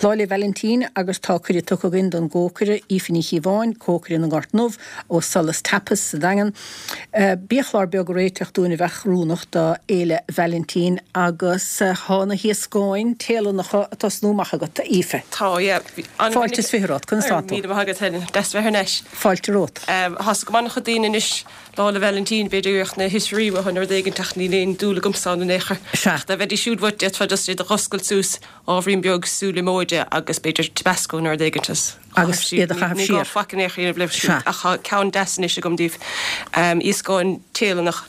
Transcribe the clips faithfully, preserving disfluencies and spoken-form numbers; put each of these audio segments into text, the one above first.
Láile Valentín agus tá chuidir tu gin don ggócaire ífinní híháin, cócair na Gartnóh ó Solas Tapas sa dagan. Bíochláir beag réiteach dúna bheith rúnach do éile Valentín agus hána híoscáin télan nach tasnúmacha go tá ífe. Tá, yeah. Fáiltis fihrát, chun sáta. Míad bhagad hen, des bheith nes. Fáilte rót. Has go manach daine is Láile Valentín beidirach na hisrí a chunar dégin techní léon dúla gomsáin na néchar. Seach. Da bheith siúd it fa just a hoscail sús ábhrín beag súla móide agus beidir Tabasco nar dégantas. Agus iad a chah Ní siar. gá facin échar a blibh Seach. a ceann desan is a gom díobh íoscáin télanach.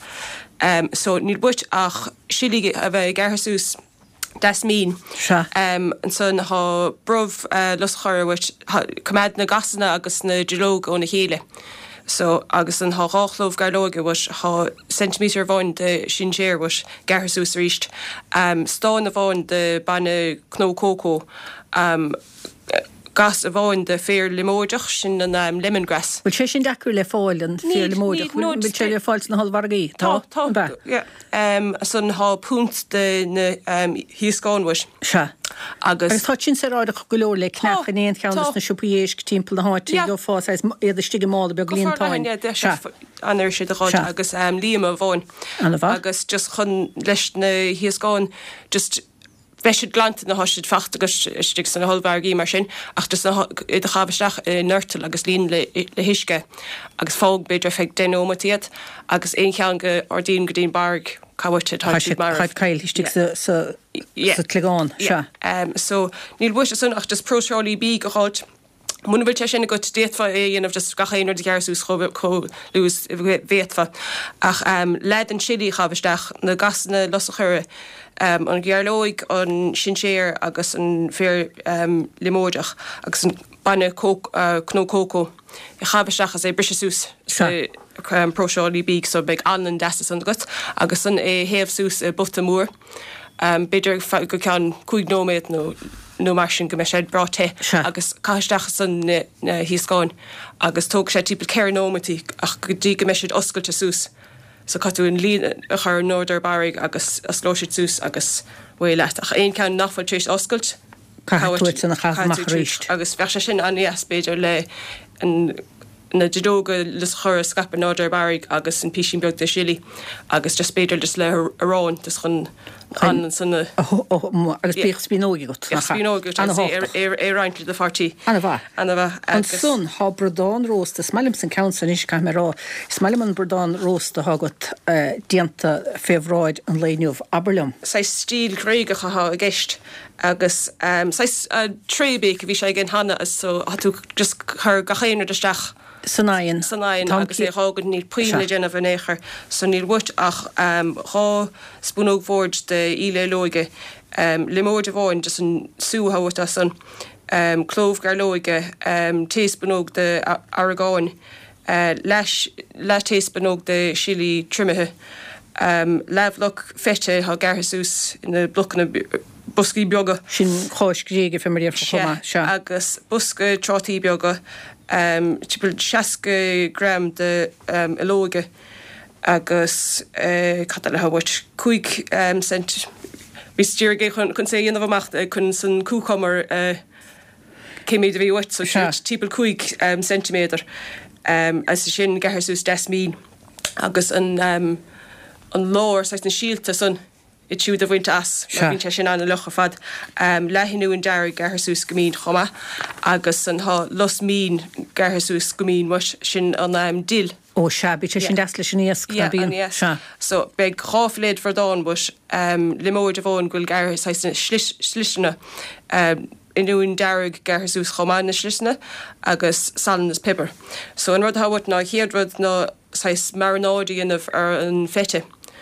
So níl buit ach silí a bheith garthasús das mín. Sure. Um, and son ha bruv uh, los chor which cumad na gasna agus na geológ ó na chéile. So agus an ha ráchlóh garlóge was ha centimeter bhain de sin séir was garthasús ríist. Um, Stáin a bhain de banna Cnó Cócó um, gas a bhain de fér limóideach sin an um, lemongrass. Bhil sé sin deacú le fáil an fér le móideach. Níd, Bhil sé le fáilt na halvargaí. Tá, tá, yeah. Um, son ha punt de na um, híoscáin was. Se. Agus Agus tá sin sé ráideach go leor le cnach in éon cheannas tá. na siúpaíéis timppla na háití Yeah. go fás iad a stige mála beag líontáin. Anar sé a Se. ráid agus um, líam a bháin. Anna bha? Agus just chun leis na híoscáin just Bheisiid glant na hoisiid facht agus stig san na holbargaí mar sin ach dus na i de chabisteach nurtal agus lín le, le hiisce agus fág beidir feig denómatiad agus ein chean go ordín go dín barg cahaite Chaid mar. cail histig sa Yeah. tlegáin. Se. Um, so níl buis sun ach just prosráí bí go háid Muna bhfuil te sin go déitfa é dhéanamh just gachéonar de gearsús cho lús bhéitfa ach um, leid an silí chabisteach na gasna los a chure um, an gearlóig an sinséir agus an fér um, limóideach agus an banna uh, Cnó Cócó i chabisteach as é brisesús sa um, prosráí bí so beag an an destas an gut agus an é héamhsús uh, bufta mór um, beidir go cean cúig nóméid nó no mar sin go me sé brate agus caiisteach san híoscáin agus tóg sé típil ceirnómatí ach go dtí go me siad oscailte sús so catú an lín a chur nóidir barig agus aslóisiid sús agus bhfuil leat ach aon ceann nachfuil tríéis oscailt Caithúid san na chaithmach ríist. agus bheith sé sin an níos beidir le an na didóga lis chur a scapa nóidir barig agus an písin beag de silí agus just beidir just le arán dus chun an sanna agus bíoch spinógi got. spinógi é reinintli de fartí. Anna bha. Anna bha. An sun há brodán rósta, smalim san council is cai merá, smalim an brodán rósta hagot uh, dianta fevráid an leiniuh Aberlum. Sais stíl gréige ha a geist agus um, sais uh, trébék bhí sé gin hanna as so hatú just chur gachéinar de steach. Sanayin. Sanayin agus é hágad níl puinna déna bhanéchar so níl bhuit ach um, há spúnóg bhórd de ile lóige um, limóide bháin just an súhaút as an um, clóh gar lóige um, tééispanóg de Aragáin uh, leis le tééispanóg de silí trimithe um, lehloch fete ha garthasús ina blochanna buscaí beaga Sin cháis gréige fe maríar chuma. agus busca trátí beaga um, tipil sesca gram de um, ilóige agus uh, catal hahaid cúig um, cent bhís tíirgé chun chun sé dhéanamh amach chun san cúchamar uh, céimiid a bhí wet so tipil cúig um, centiméter um, as sin gahasús des mín agus an um, an lór sais na síalta san i siúd a bhaint as bhín te sin anna lecha fad um, lehinú an deir garthasús gomín chuma agus an há los mín garthasús gomín was sin an um, dil. Ó se, bí te sin deas leis sin níos Yeah, and yes. So beg cháfléid for dáin was um, limóid a bháin gúil garthas sais na slisna um, inúin deirg garthasús chomáin na slisna agus salan pepper. So an rud hawat ná héadrad ná sais marinádí inmh ar an fete.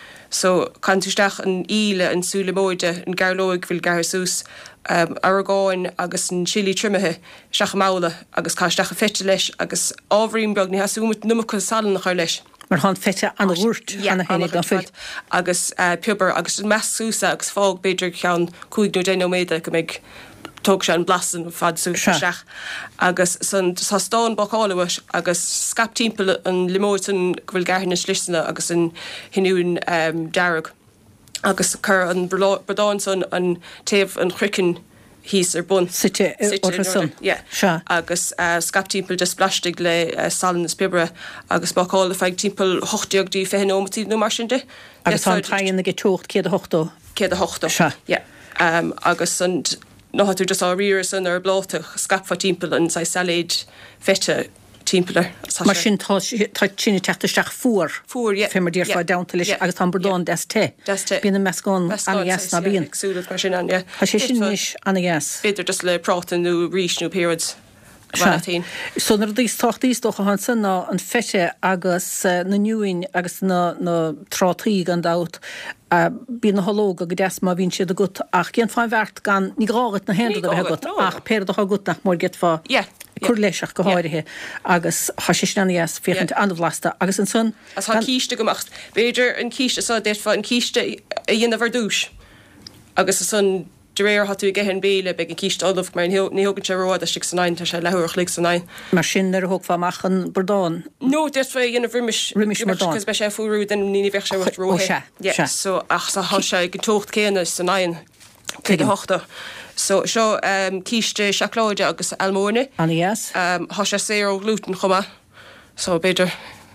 So cantuisteach an íle an súlamóide an garlóig bhfuil garthasús um, Aragáin agus an silí trimithe seach mála agus cáisteach a fete leis agus ábhríon beag ní hasúmut numach salan nach chuir leis. Mar há fete an bhúirt anna hénig an fuil. Agus uh, puber agus an measúsa agus fág beidir ceann cúig nó dénóméide go méid tóg sé an blasan fad súseach agus san stáin bocáilehis agus scap timppla an limóid an bhfuil garhanna slisna agus an hinúin um, dearag agus chur an bradáin san an taobh an chrican hís ar bun Site or son. agus scap timppel just blastig le salan spibre agus baála feig timppel hochtioagdí fé nómatí nó marsinte. Agus an tainn na getocht cé a hochtó. Cé a hochtó agus san nóú just á riir san ar blátach scapfa timppel an sa saléid fete timpplair. Mar sin tá sinna tetaisteach fuór fuór fémar dír fá damta leis agus an burdán des te. Bína meascán anna gas na bíon. Súlat mar sin an, yeah. Tá sé sin níos anna gas. Beidir just le prátanú rísnú periods. So nar dís táchtíís do han san ná an fete agus na nniuin agus na trátaí gan dat bí na hallóga go des má vín siad a gut ach gén fáin bhert gan ní gágat na hen a gut ach péir a gut nach mór get fá chur leiseach go háirithe agus há sé naas féchant anmhlasta agus an son. As há cíiste gomacht. Beidir an cíiste sá déirfa an cíiste a dhéanamhar dúis agus a son de réir hatú gehan béle be an cíist admh mar ní hogann se rád a si sannain tá sé lethúach lé sannain. Mar sin ar thug fáachchan Burdán. No, déirfa dhéanamh rimis rimis Burdán. Be sé fúrú den ní bheith se wat ró. So ach sa há sé go tocht céanna sannain cé a hochta. So seo um, cíiste sealáide agus almórne. Anna yes. Um, há sé sé ó glúten chuma. So beidir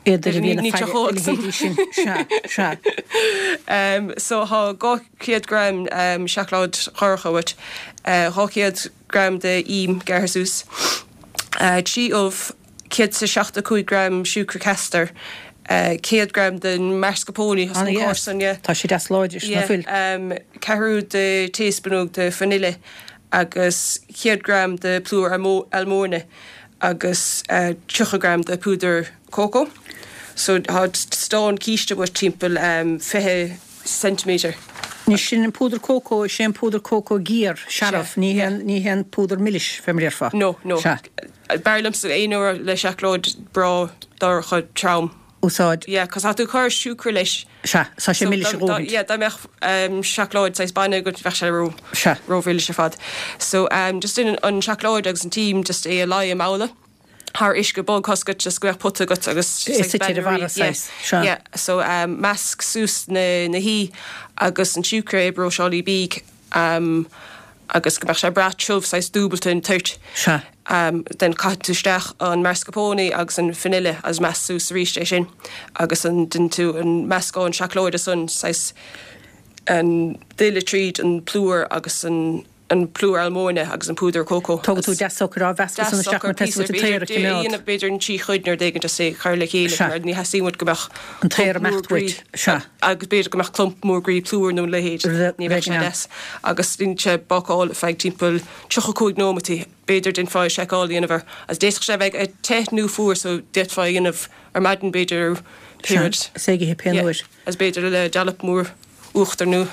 Um, so ha go ciad gram um, sealáid chorchawit, uh, ha ciad gram de im gerhasús. Uh, Trí of ciad sa seachta cúi gram siúcra castar, uh, ciad gram den marscapóni has an corsan, yeah. Tá sé das láidir yeah, na fil. Um, Carú de téispanúg de fanile agus ciad gram de plúr almórne agus uh, tucha gram de púder coco. So had stone cíiste was timppel um, fiche centimeter. Ní sin an púder coco sé púder coco gír searaf ní ní hen púder milliis fem réfa. No, no. Barlam sa éonúir le sealáid bra dar chud traum. Úsáid? Yeah, cos hatú chuir siúcra leis. Se, sa sé milliis róid. Yeah, da meach um, sealáid sa baine go bheith se ró. Se. Róhile se fad. So um, just in an sealáid agus an team just é a lai am mála. Har isge bog hoscut just go put gut agus yeah so um mask sus na na hi agus an siúcra bro Charlie big um agus go se brat chuf sais dúbalton tut um den catústeach an marscapóni agus an fanile as mass sus restation agus an den tú an mascó an sealáide sun sais an déile tríd an plúr agus an an plúr almórne agus an púder coco. Tógad tú deasachar á bheasta san seachar teú a téir cíimeád. Íanamh beidir an tí chuidnar dégann just sé chuirla chéile mar ní hasímúd gomach an téir mechthuiid se. Agus beidir gomach clump mórgraí plúr nó lehéid ní bheith des. Agus dínse baáil feig timppel tucha cúig nómatí beidir den fáid seáil dhéanamhar. As déach sé bheith a teithnú fuair so déit fáid dhéanamh ar maidin beidir period. Sé go peanúir. As beidir le dealap mór uachtar nú.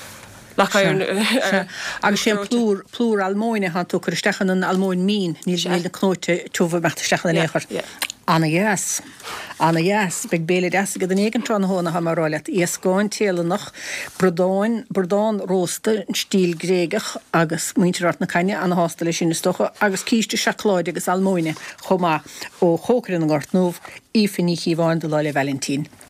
Agus sé plúr plúr almóine han tú chu stechan an almóin mín ní na knóite túfa mecht stechan an échar. Anna yes. Anna yes, beg béle des go den éigen tran hóna ha marráilet. Ies gáin téle nach Burdán Burdán rósta stíl gréigech agus muinteart na caine an hástal sin stocha agus cíiste sealáide agus almóine chomá ó chócrin an gart nóv í finní híháin de Láile Valentín.